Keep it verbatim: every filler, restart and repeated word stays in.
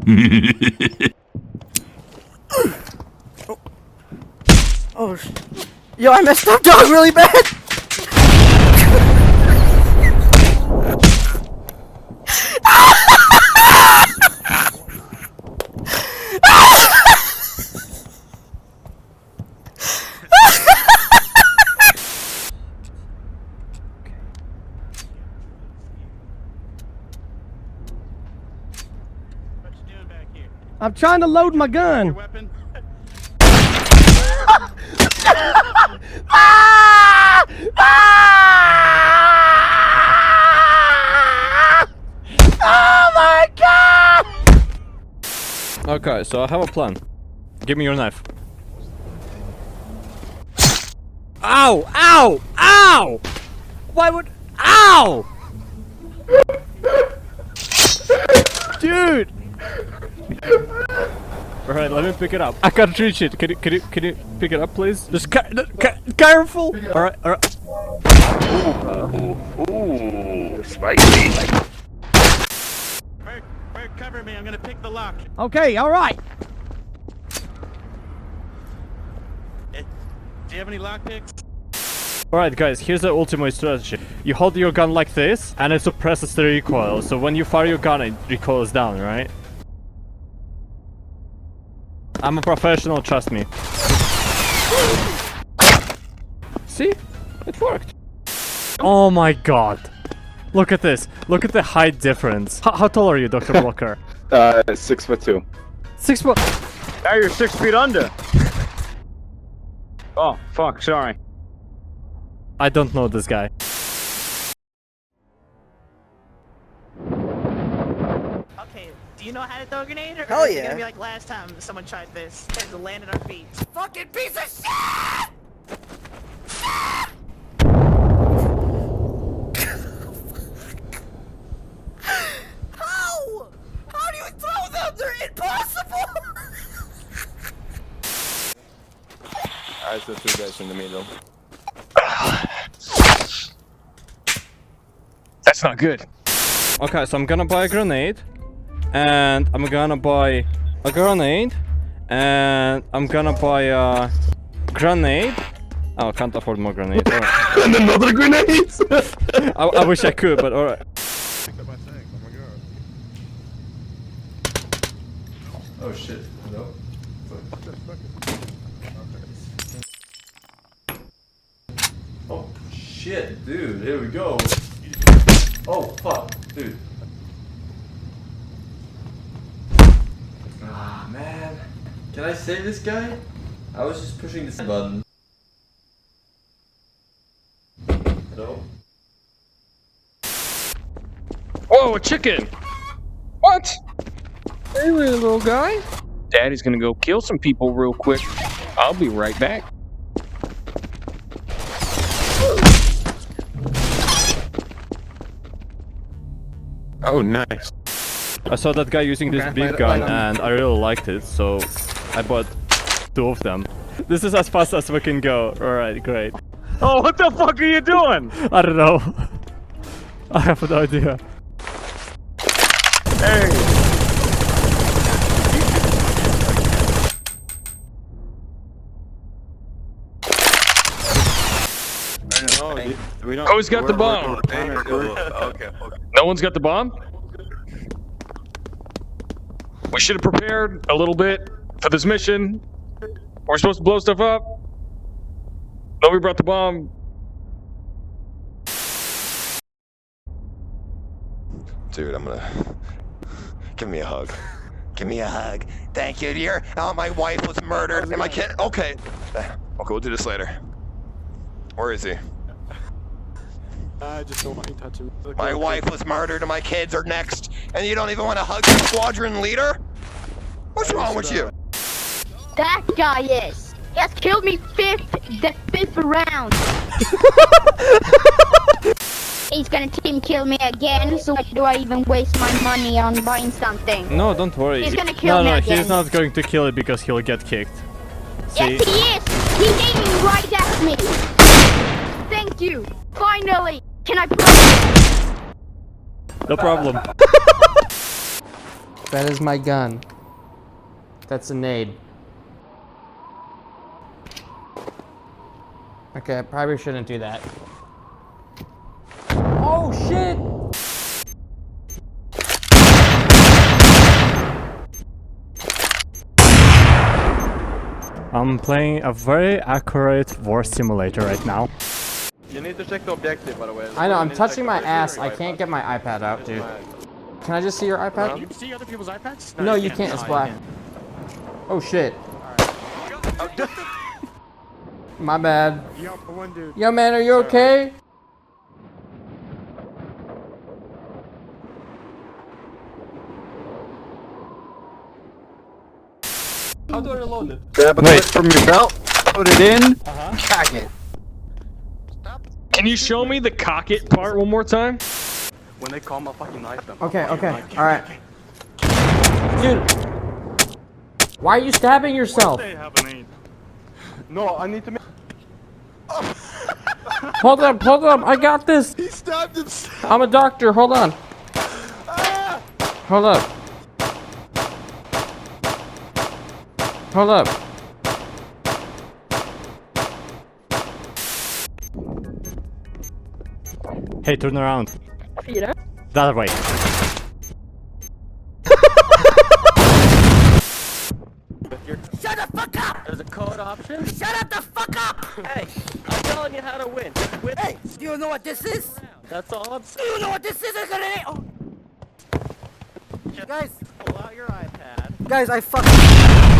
oh. Oh, sh yo, I messed up, dog, really bad. I'm trying to load my gun. Your weapon? Ah! Ah! Oh my god! Okay, so I have a plan. Give me your knife. Ow! Ow! Ow! Why would... Ow! Dude! Alright, let me pick it up. I can't reach it. Can you, can you, can you pick it up, please? Just ca ca careful! Alright, alright. Ooh, ooh, spicy. Bird, Bird, cover me. I'm gonna pick the lock. Okay, alright. Eh, do you have any lock picks? Alright guys, here's the ultimate strategy. You hold your gun like this, and it suppresses the recoil. So when you fire your gun, it recoils down, right? I'm a professional, trust me. See? It worked. Oh my god. Look at this. Look at the height difference. H how tall are you, Doctor Walker? uh, six foot two. Six foot... Now you're six feet under. Oh, fuck, sorry. I don't know this guy. Okay, do you know how to throw a grenade? Or Hell is it yeah. gonna be like last time someone tried this and to land at our feet? Fucking piece of shit! How? How do you throw them? They're impossible! Alright, so two guys in the middle. That's not good. Okay, so I'm gonna buy a grenade. And I'm gonna buy a grenade. And I'm gonna buy a grenade. Oh, I can't afford more grenades. Right. And another grenade! I, I wish I could, but alright. Oh shit, hello? Oh shit, dude, here we go. Oh fuck, dude. Ah man. Can I save this guy? I was just pushing this button. Hello? Whoa, a chicken! What? Hey, little guy. Daddy's gonna go kill some people real quick. I'll be right back. Oh, nice. I saw that guy using this big gun and I really liked it, so I bought two of them. This is as fast as we can go. Alright, great. Oh, what the fuck are you doing? I don't know. I have no idea. Hey. We don't, Who's got the bomb? Okay, okay. No one's got the bomb? We should have prepared a little bit for this mission. We're supposed to blow stuff up. Nobody brought the bomb. Dude, I'm gonna... Give me a hug. Give me a hug. Thank you, dear. Oh, my wife was murdered and my kid... Okay. Okay, we'll do this later. Where is he? I just don't want you touching me. Okay, My okay. wife was murdered and my kids are next, and you don't even want to hug the squadron leader? What's wrong with you? That guy is. He has killed me fifth, the fifth round. He's gonna team kill me again, so why do I even waste my money on buying something? No, don't worry. He's gonna kill no, me no, again. he's not going to kill it because he'll get kicked. See? Yes, he is! He's aiming right at me! Thank you! Finally! Can I... No problem. That is my gun. That's a nade. Okay, I probably shouldn't do that. Oh shit! I'm playing a very accurate war simulator right now. You need to check the objective, by the way. I know, I'm You need to check touching the my objective. ass. I can't get my iPad out, dude. Can I just see your iPad? You can see other people's iPads? No, you can't. It's black. Oh shit. My bad. Yo, for one dude. Yo, man, are you okay? How do I reload it? Grab a clip from your belt, put it in, cock it. Can you show me the cock it part one more time? When they call my fucking knife them. Okay, okay, alright. Dude. Why are you stabbing yourself? No, I need to make. Hold up, hold up, I got this. He stabbed himself. I'm a doctor, hold on. Hold up. Hold up. Hey, turn around. That way. Shut the fuck up! There's a code option. Shut up the fuck up! Hey, I'm telling you how to win. Just win. Hey, do you know what this is? That's all I'm Do saying. you know what this is? I'm gonna. Oh. Just Guys, pull out your iPad. Guys, I fucking.